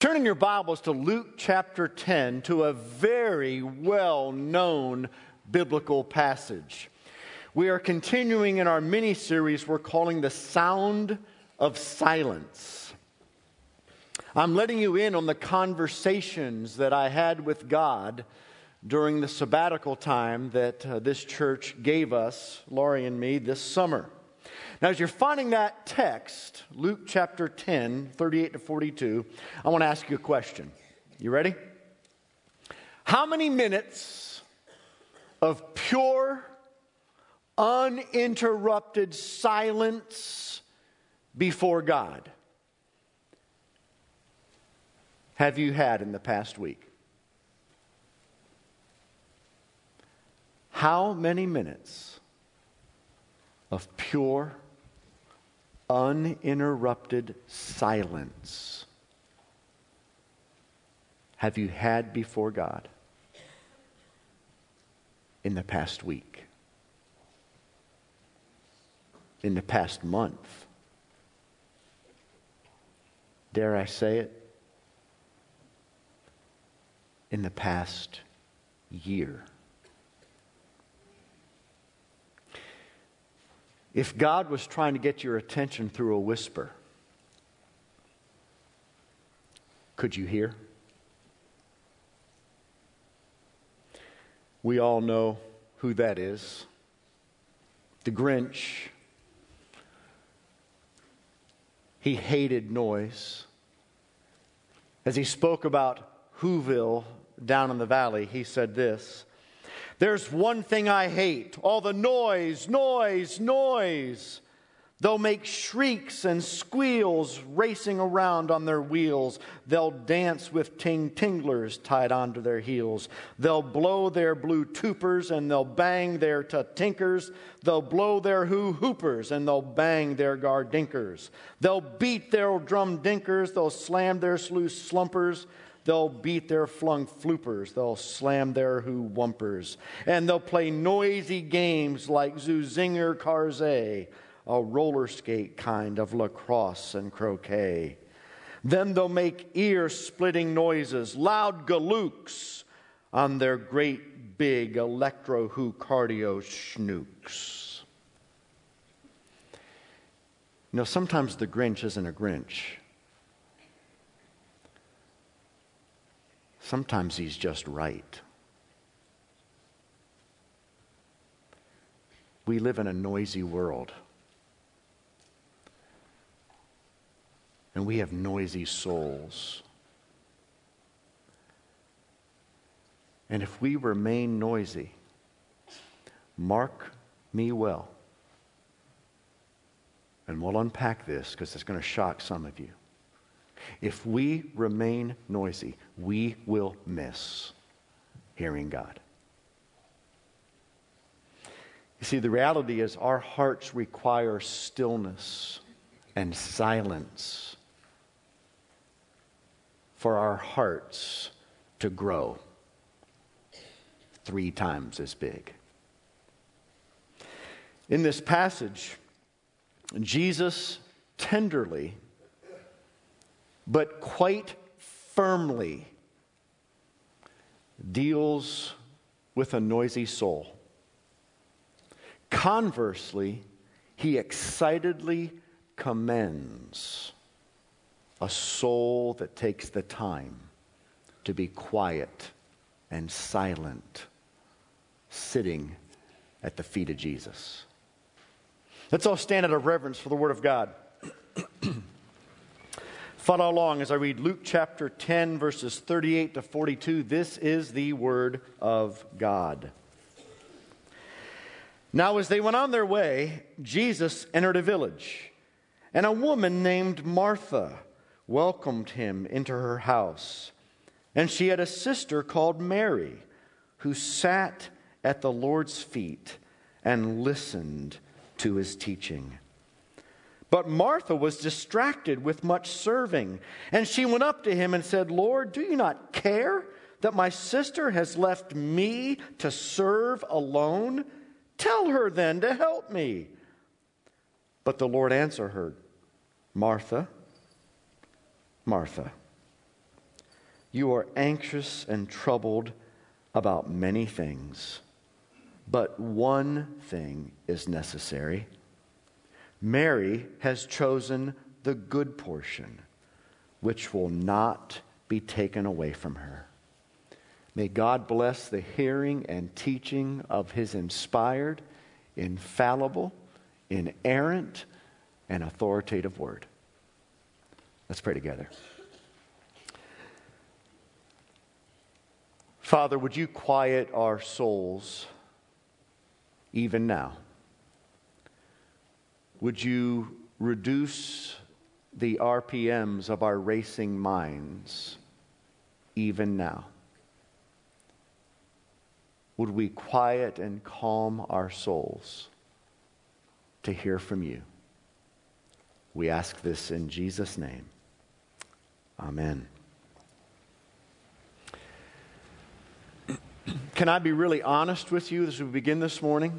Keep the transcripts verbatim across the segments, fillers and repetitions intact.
Turn in your Bibles to Luke chapter ten, to a very well-known biblical passage. We are continuing in our mini-series we're calling The Sound of Silence. I'm letting you in on the conversations that I had with God during the sabbatical time that uh, this church gave us, Laurie and me, this summer. Now, as you're finding that text, Luke chapter ten, thirty-eight to forty-two, I want to ask you a question. You ready? How many minutes of pure, uninterrupted silence before God have you had in the past week? How many minutes of pure, uninterrupted silence have you had before God in the past week? In the past month? Dare I say it? In the past year? If God was trying to get your attention through a whisper, could you hear? We all know who that is. The Grinch. He hated noise. As he spoke about Whoville down in the valley, he said this: "There's one thing I hate, all the noise, noise, noise. They'll make shrieks and squeals racing around on their wheels. They'll dance with ting-tinglers tied onto their heels. They'll blow their blue tupers and they'll bang their ta-tinkers. They'll blow their hoo-hoopers and they'll bang their gardinkers. They'll beat their drum dinkers, they'll slam their sluice slumpers. They'll beat their flung floopers. They'll slam their who-wumpers. And they'll play noisy games like Zuzinger Karzay, a roller skate kind of lacrosse and croquet. Then they'll make ear-splitting noises, loud galooks, on their great big electro-who-cardio schnooks." You know, sometimes the Grinch isn't a Grinch. Sometimes he's just right. We live in a noisy world. And we have noisy souls. And if we remain noisy, mark me well, and we'll unpack this because it's going to shock some of you. If we remain noisy, we will miss hearing God. You see, the reality is our hearts require stillness and silence for our hearts to grow three times as big. In this passage, Jesus tenderly but quite firmly deals with a noisy soul. Conversely, he excitedly commends a soul that takes the time to be quiet and silent, sitting at the feet of Jesus. Let's all stand out of reverence for the Word of God. Follow along as I read Luke chapter ten, verses thirty-eight to forty-two. This is the Word of God. "Now as they went on their way, Jesus entered a village, and a woman named Martha welcomed him into her house. And she had a sister called Mary, who sat at the Lord's feet and listened to his teaching. But Martha was distracted with much serving, and she went up to him and said, 'Lord, do you not care that my sister has left me to serve alone? Tell her then to help me.' But the Lord answered her, 'Martha, Martha, You are anxious and troubled about many things, but one thing is necessary. Mary has chosen the good portion, which will not be taken away from her. May God bless the hearing and teaching of His inspired, infallible, inerrant, and authoritative word. Let's pray together. Father, would you quiet our souls even now? Would you reduce the R P Ms of our racing minds even now? Would we quiet and calm our souls to hear from you? We ask this in Jesus' name. Amen. Can I be really honest with you as we begin this morning?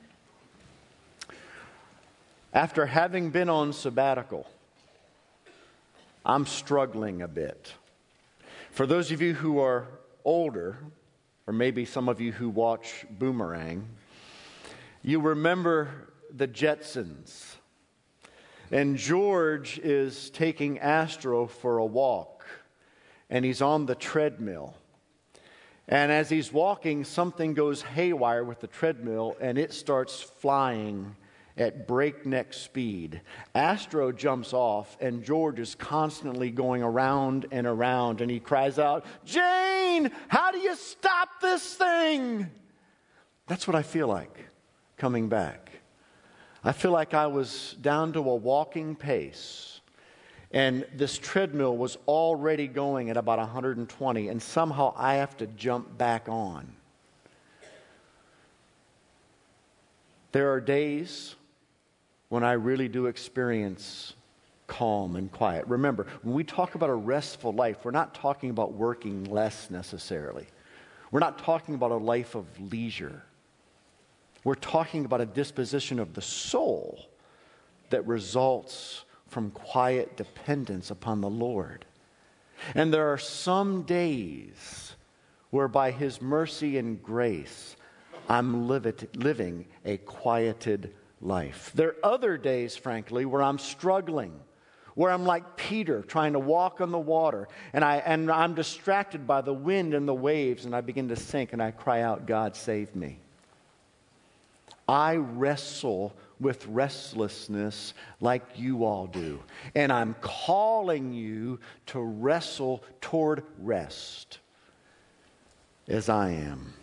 After having been on sabbatical, I'm struggling a bit. For those of you who are older, or maybe some of you who watch Boomerang, you remember the Jetsons. And George is taking Astro for a walk, and he's on the treadmill. And as he's walking, something goes haywire with the treadmill, and it starts flying at breakneck speed. Astro jumps off, and George is constantly going around and around, and he cries out, "Jane, how do you stop this thing?" That's what I feel like coming back. I feel like I was down to a walking pace, and this treadmill was already going at about one hundred twenty, and somehow I have to jump back on. There are days when I really do experience calm and quiet. Remember, when we talk about a restful life, we're not talking about working less necessarily. We're not talking about a life of leisure. We're talking about a disposition of the soul that results from quiet dependence upon the Lord. And there are some days where by His mercy and grace, I'm living a quieted life. There are other days, frankly, where I'm struggling, where I'm like Peter trying to walk on the water, and, I, and I'm distracted by the wind and the waves, and I begin to sink, and I cry out, "God, save me." I wrestle with restlessness like you all do. And I'm calling you to wrestle toward rest as I am.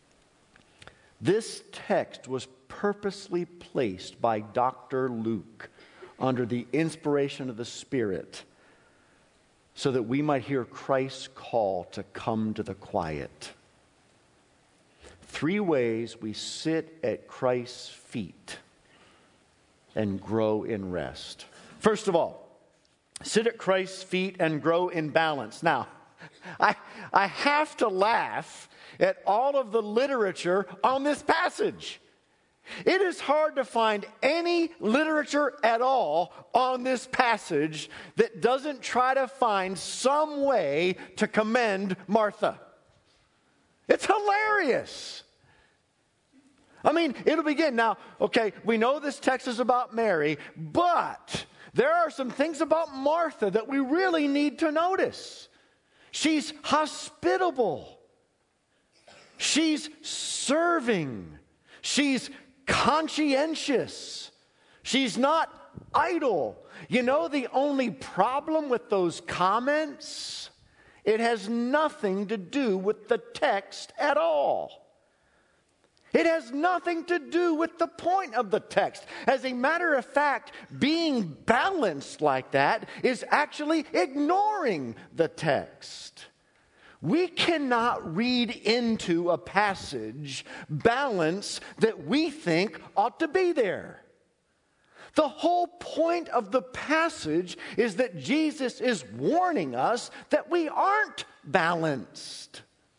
This text was purposely placed by Doctor Luke under the inspiration of the Spirit so that we might hear Christ's call to come to the quiet. Three ways we sit at Christ's feet and grow in rest. First of all, sit at Christ's feet and grow in balance. Now, I, I have to laugh at all of the literature on this passage. It is hard to find any literature at all on this passage that doesn't try to find some way to commend Martha. It's hilarious. I mean, it'll begin. Now, okay, we know this text is about Mary, but there are some things about Martha that we really need to notice. She's hospitable. She's serving. She's conscientious. She's not idle. You know the only problem with those comments? It has nothing to do with the text at all. It has nothing to do with the point of the text. As a matter of fact, being balanced like that is actually ignoring the text. We cannot read into a passage balance that we think ought to be there. The whole point of the passage is that Jesus is warning us that we aren't balanced.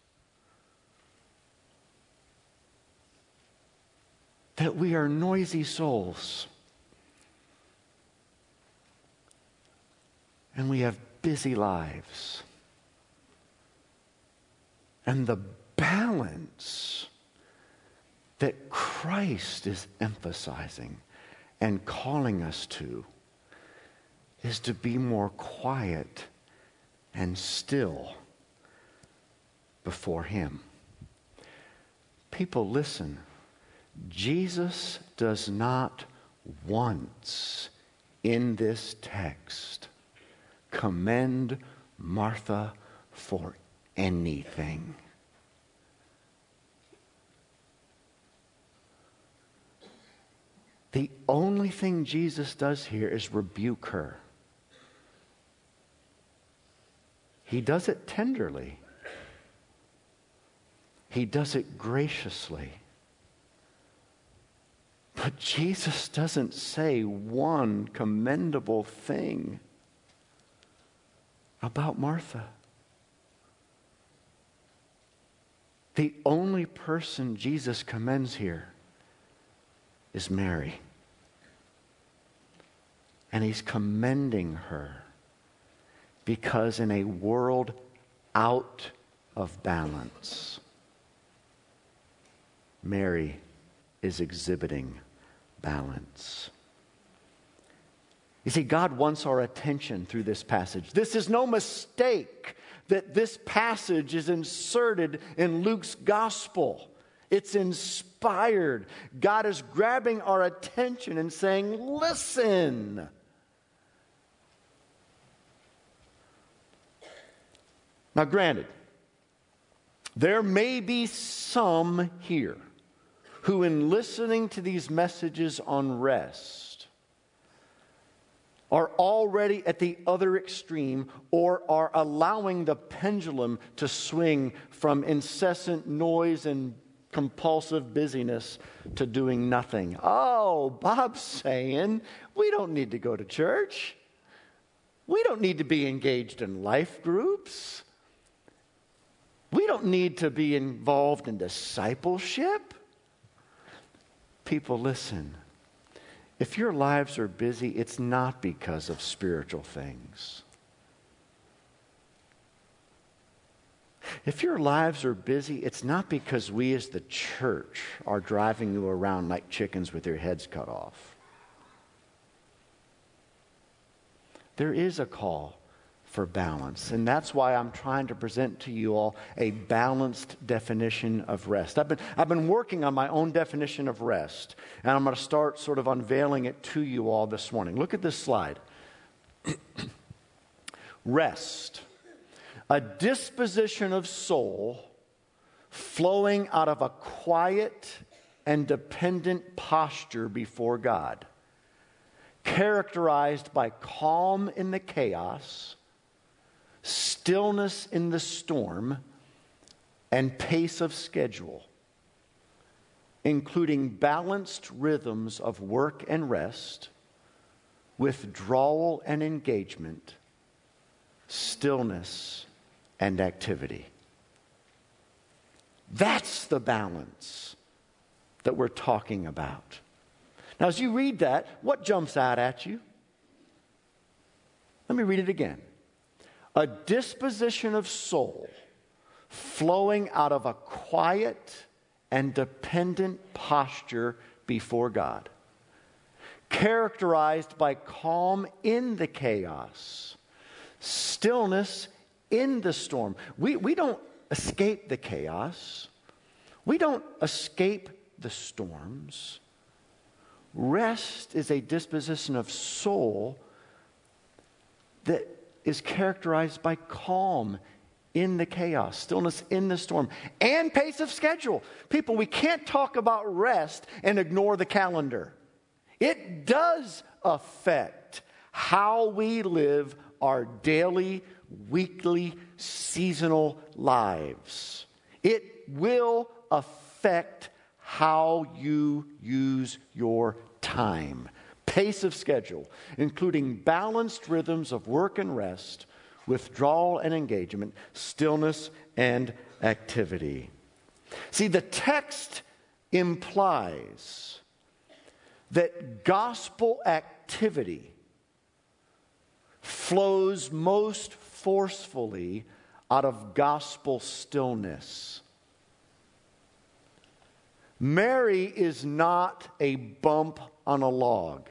That we are noisy souls. And we have busy lives. And the balance that Christ is emphasizing and calling us to is to be more quiet and still before Him. People, listen. Jesus does not once in this text commend Martha for anything. The only thing Jesus does here is rebuke her. He does it tenderly. He does it graciously. But Jesus doesn't say one commendable thing about Martha. The only person Jesus commends here is Mary. And He's commending her because in a world out of balance, Mary is exhibiting balance. You see, God wants our attention through this passage. This is no mistake that this passage is inserted in Luke's gospel. It's inspired. God is grabbing our attention and saying, listen. Now, granted, there may be some here who, in listening to these messages on rest, are already at the other extreme or are allowing the pendulum to swing from incessant noise and compulsive busyness to doing nothing. Oh, Bob's saying we don't need to go to church. We don't need to be engaged in life groups. We don't need to be involved in discipleship. People, listen. If your lives are busy, it's not because of spiritual things. If your lives are busy, it's not because we as the church are driving you around like chickens with your heads cut off. There is a call for balance. And that's why I'm trying to present to you all a balanced definition of rest. I've been, I've been working on my own definition of rest, and I'm going to start sort of unveiling it to you all this morning. Look at this slide. Rest, a disposition of soul flowing out of a quiet and dependent posture before God, characterized by calm in the chaos, stillness in the storm, and pace of schedule, including balanced rhythms of work and rest, withdrawal and engagement, stillness and activity. That's the balance that we're talking about. Now, as you read that, what jumps out at you? Let me read it again. A disposition of soul flowing out of a quiet and dependent posture before God, characterized by calm in the chaos, stillness in the storm. We, we don't escape the chaos. We don't escape the storms. Rest is a disposition of soul that is characterized by calm in the chaos, stillness in the storm, and pace of schedule. People, we can't talk about rest and ignore the calendar. It does affect how we live our daily, weekly, seasonal lives. It will affect how you use your time. Pace of schedule, including balanced rhythms of work and rest, withdrawal and engagement, stillness and activity. See, the text implies that gospel activity flows most forcefully out of gospel stillness. Mary is not a bump on a log.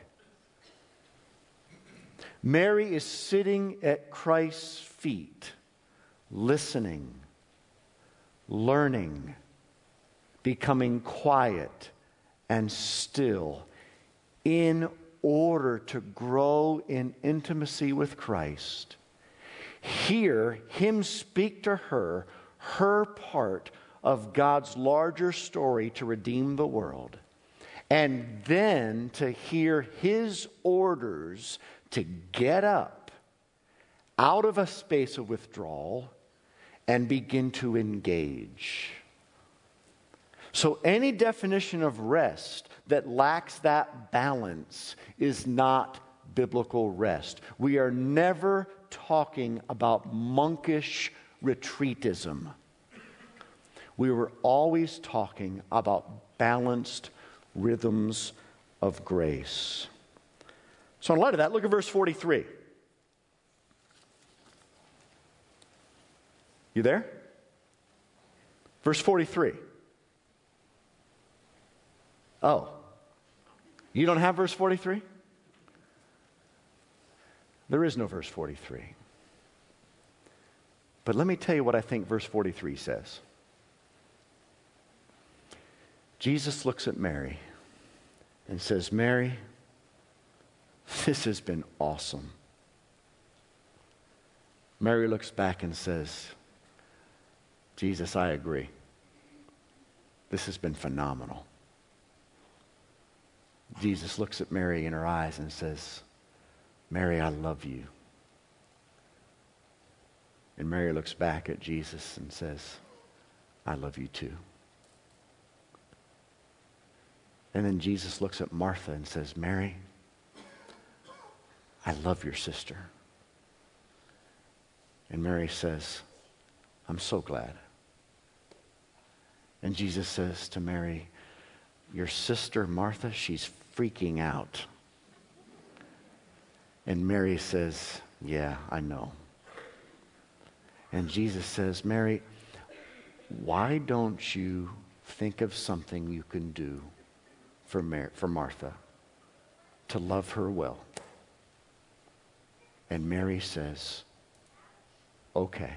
Mary is sitting at Christ's feet, listening, learning, becoming quiet and still in order to grow in intimacy with Christ. Hear Him speak to her, her part of God's larger story to redeem the world, and then to hear His orders to get up out of a space of withdrawal and begin to engage. So any definition of rest that lacks that balance is not biblical rest. We are never talking about monkish retreatism. We were always talking about balanced rhythms of grace. So in light of that, look at verse forty-three. You there? Verse forty-three. Oh, you don't have verse forty-three? There is no verse forty-three. But let me tell you what I think verse forty-three says. Jesus looks at Mary and says, Mary, this has been awesome. Mary looks back and says, Jesus, I agree. This has been phenomenal. Jesus looks at Mary in her eyes and says, Mary, I love you. And Mary looks back at Jesus and says, I love you too. And then Jesus looks at Martha and says, Mary, I love your sister. And Mary says, I'm so glad. And Jesus says to Mary, your sister Martha, she's freaking out. And Mary says, yeah, I know. And Jesus says, Mary, why don't you think of something you can do for, Mar- for Martha to love her well? And Mary says, okay.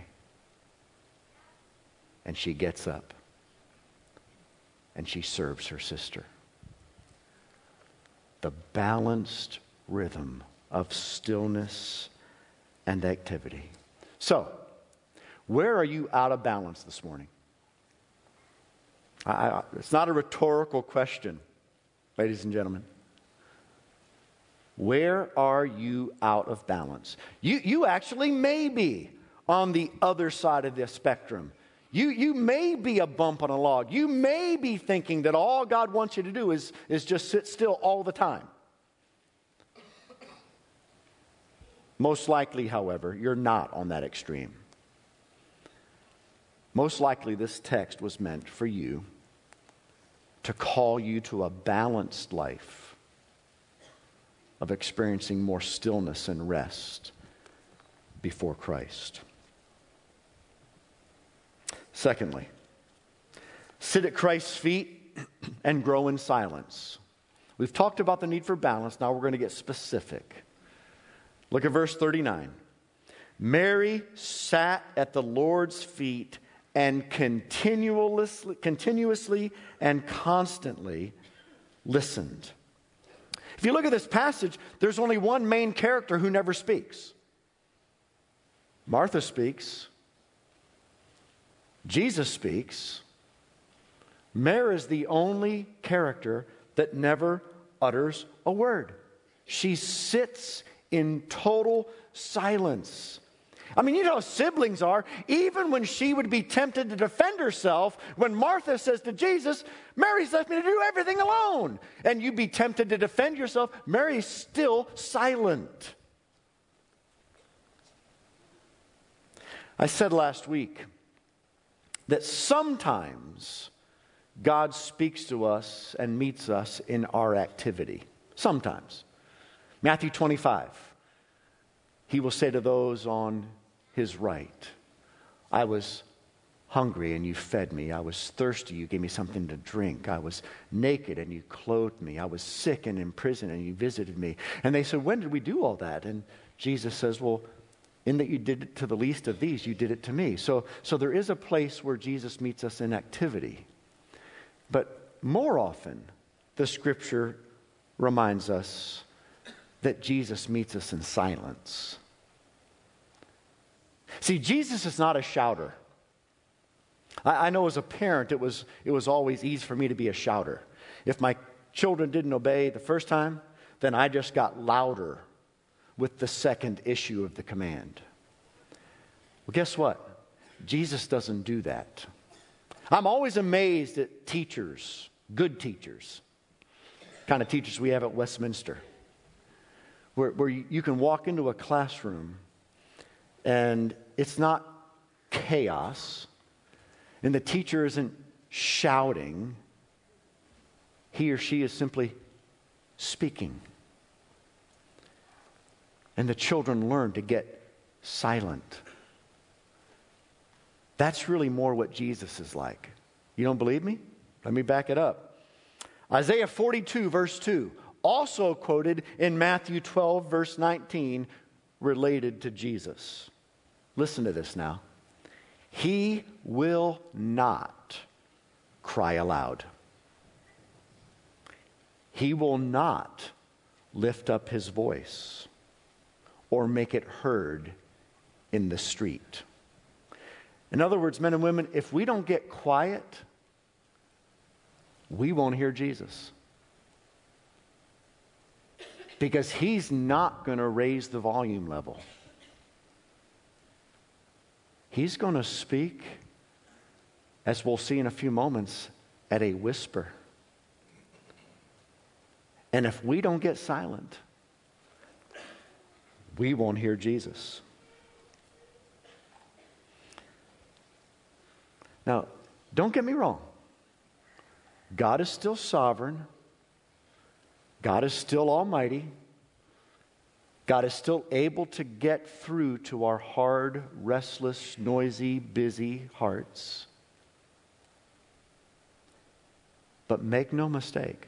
And she gets up and she serves her sister. The balanced rhythm of stillness and activity. So, where are you out of balance this morning? I, I, it's not a rhetorical question, ladies and gentlemen. Where are you out of balance? You, you actually may be on the other side of the spectrum. You, you may be a bump on a log. You may be thinking that all God wants you to do is, is just sit still all the time. Most likely, however, you're not on that extreme. Most likely, this text was meant for you to call you to a balanced life of experiencing more stillness and rest before Christ. Secondly, sit at Christ's feet and grow in silence. We've talked about the need for balance. Now we're going to get specific. Look at verse thirty-nine. Mary sat at the Lord's feet and continuously, continuously and constantly listened. If you look at this passage, there's only one main character who never speaks. Martha speaks. Jesus speaks. Mary is the only character that never utters a word. She sits in total silence. I mean, you know how siblings are. Even when she would be tempted to defend herself, when Martha says to Jesus, Mary's left me to do everything alone, and you'd be tempted to defend yourself, Mary's still silent. I said last week that sometimes God speaks to us and meets us in our activity. Sometimes. Matthew twenty-five. He will say to those on his right, I was hungry and you fed me. I was thirsty, you gave me something to drink. I was naked and you clothed me. I was sick and in prison and you visited me. And they said, when did we do all that? And Jesus says, well, in that you did it to the least of these, you did it to me. So, so there is a place where Jesus meets us in activity. But more often, the Scripture reminds us that Jesus meets us in silence. See, Jesus is not a shouter. I, I know as a parent, it was, it was always easy for me to be a shouter. If my children didn't obey the first time, then I just got louder with the second issue of the command. Well, guess what? Jesus doesn't do that. I'm always amazed at teachers, good teachers, kind of teachers we have at Westminster, where, where you, you can walk into a classroom and it's not chaos, and the teacher isn't shouting. He or she is simply speaking. And the children learn to get silent. That's really more what Jesus is like. You don't believe me? Let me back it up. Isaiah forty-two, verse two, also quoted in Matthew twelve, verse nineteen, related to Jesus. Listen to this now. He will not cry aloud. He will not lift up his voice or make it heard in the street. In other words, men and women, if we don't get quiet, we won't hear Jesus. Because he's not going to raise the volume level. He's going to speak, as we'll see in a few moments, at a whisper. And if we don't get silent, we won't hear Jesus. Now, don't get me wrong. God is still sovereign. God is still almighty. God is still able to get through to our hard, restless, noisy, busy hearts. But make no mistake,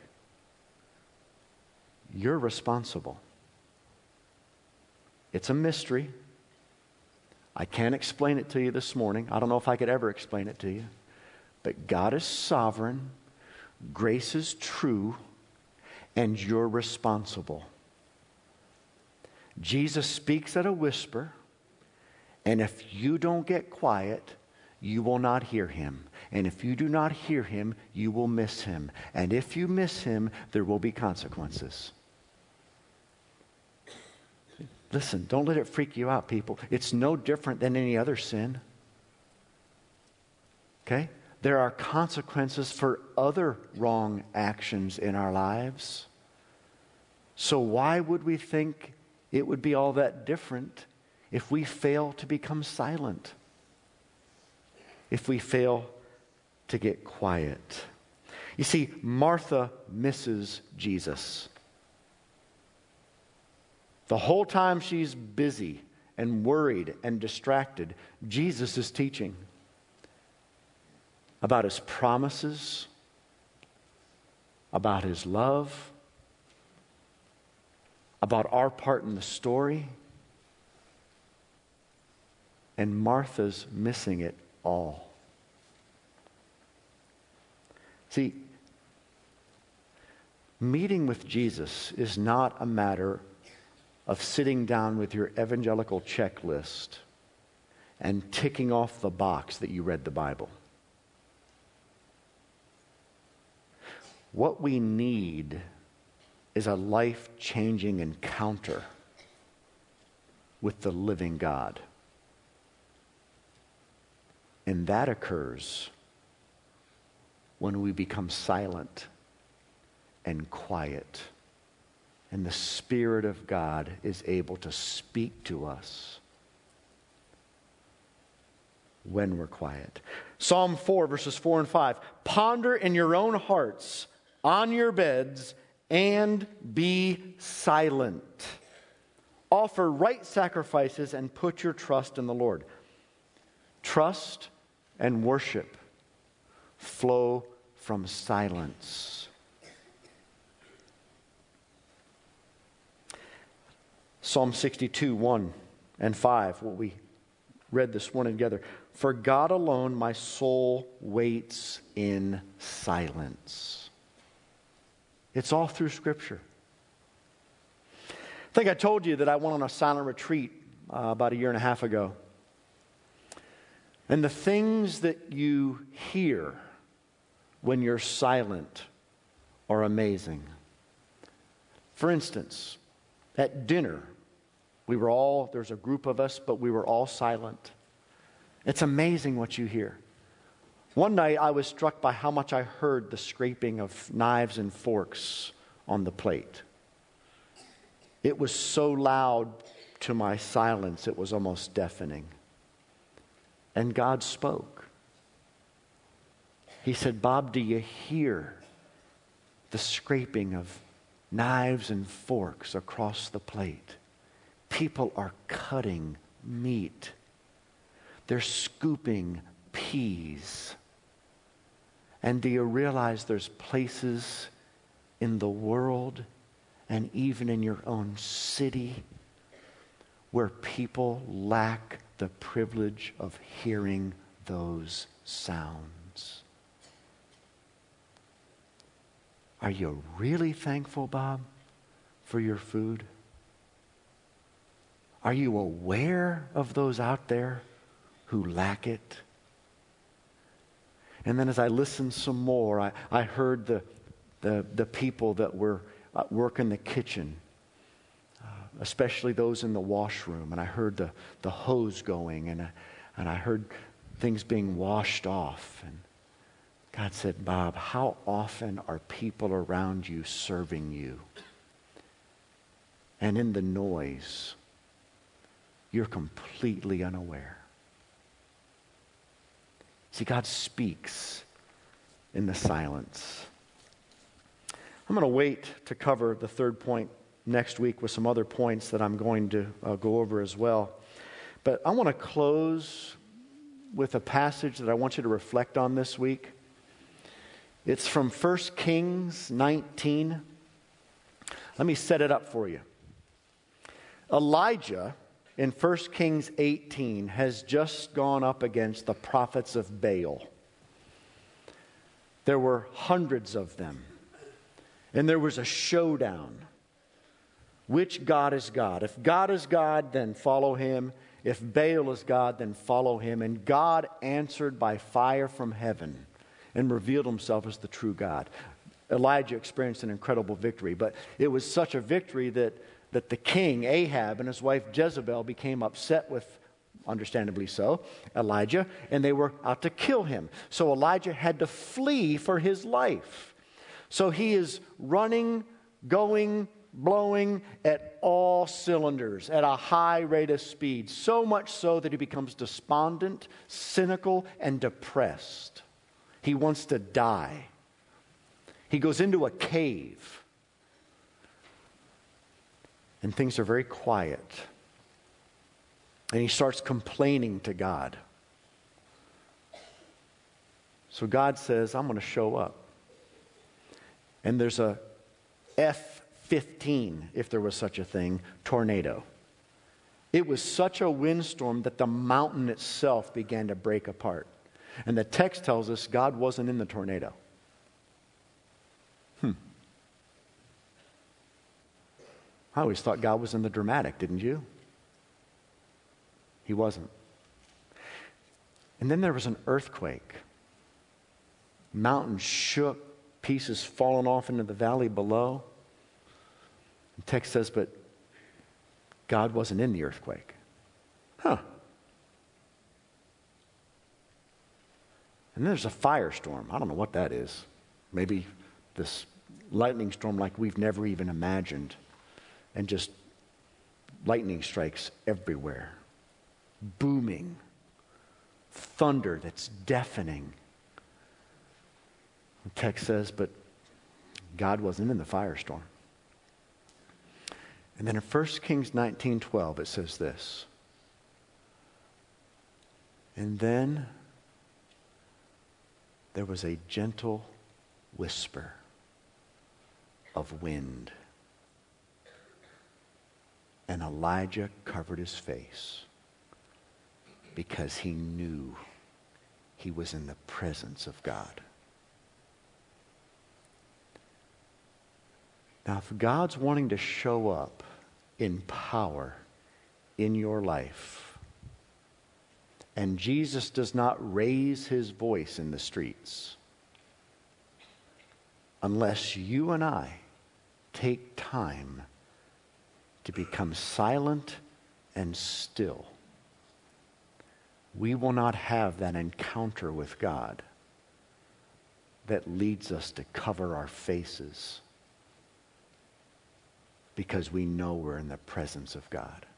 you're responsible. It's a mystery. I can't explain it to you this morning. I don't know if I could ever explain it to you. But God is sovereign, grace is true, and you're responsible. Jesus speaks at a whisper, and if you don't get quiet, you will not hear him. And if you do not hear him, you will miss him. And if you miss him, there will be consequences. Listen, don't let it freak you out, people. It's no different than any other sin. Okay? There are consequences for other wrong actions in our lives. So why would we think it would be all that different if we fail to become silent? If we fail to get quiet? You see, Martha misses Jesus. The whole time she's busy and worried and distracted, Jesus is teaching about his promises, about his love, about our part in the story. And Martha's missing it all. See, meeting with Jesus is not a matter of sitting down with your evangelical checklist and ticking off the box that you read the Bible. What we need is a life-changing encounter with the living God. And that occurs when we become silent and quiet, and the Spirit of God is able to speak to us when we're quiet. Psalm four, verses four and five. Ponder in your own hearts, on your beds, and be silent. Offer right sacrifices and put your trust in the Lord. Trust and worship flow from silence. Psalm sixty-two, one and five, what we read this morning together. For God alone my soul waits in silence. It's all through Scripture. I think I told you that I went on a silent retreat uh, about a year and a half ago. And the things that you hear when you're silent are amazing. For instance, at dinner, we were all, there's a group of us, but we were all silent. It's amazing what you hear. One night I was struck by how much I heard the scraping of knives and forks on the plate. It was so loud to my silence, it was almost deafening. And God spoke. He said, Bob, do you hear the scraping of knives and forks across the plate? People are cutting meat. They're scooping peas. And do you realize there's places in the world and even in your own city where people lack the privilege of hearing those sounds? Are you really thankful, Bob, for your food? Are you aware of those out there who lack it? And then as I listened some more, I, I heard the, the, the people that were at work in the kitchen, uh, especially those in the washroom. And I heard the, the hose going, and I, and I heard things being washed off. And God said, Bob, how often are people around you serving you? And in the noise, you're completely unaware. See, God speaks in the silence. I'm going to wait to cover the third point next week with some other points that I'm going to uh, go over as well. But I want to close with a passage that I want you to reflect on this week. It's from First Kings nineteen. Let me set it up for you. Elijah in First Kings eighteen has just gone up against the prophets of Baal. There were hundreds of them. And there was a showdown. Which God is God? If God is God, then follow him. If Baal is God, then follow him. And God answered by fire from heaven and revealed himself as the true God. Elijah experienced an incredible victory. But it was such a victory that that the king, Ahab, and his wife Jezebel became upset with, understandably so, Elijah, and they were out to kill him. So Elijah had to flee for his life. So he is running, going, blowing at all cylinders at a high rate of speed, so much so that he becomes despondent, cynical, and depressed. He wants to die. He goes into a cave. And things are very quiet. And he starts complaining to God. So God says, I'm going to show up. And there's a F fifteen, if there was such a thing, tornado. It was such a windstorm that the mountain itself began to break apart. And the text tells us God wasn't in the tornado. Hmm. I always thought God was in the dramatic, didn't you? He wasn't. And then there was an earthquake. Mountains shook, pieces falling off into the valley below. The text says, but God wasn't in the earthquake. Huh. And then there's a firestorm. I don't know what that is. Maybe this lightning storm like we've never even imagined. And just lightning strikes everywhere. Booming. Thunder that's deafening. The text says, but God wasn't in the firestorm. And then in First Kings nineteen twelve, it says this. And then there was a gentle whisper of wind. And Elijah covered his face because he knew he was in the presence of God. Now, if God's wanting to show up in power in your life, and Jesus does not raise his voice in the streets, unless you and I take time to become silent and still, we will not have that encounter with God that leads us to cover our faces because we know we're in the presence of God.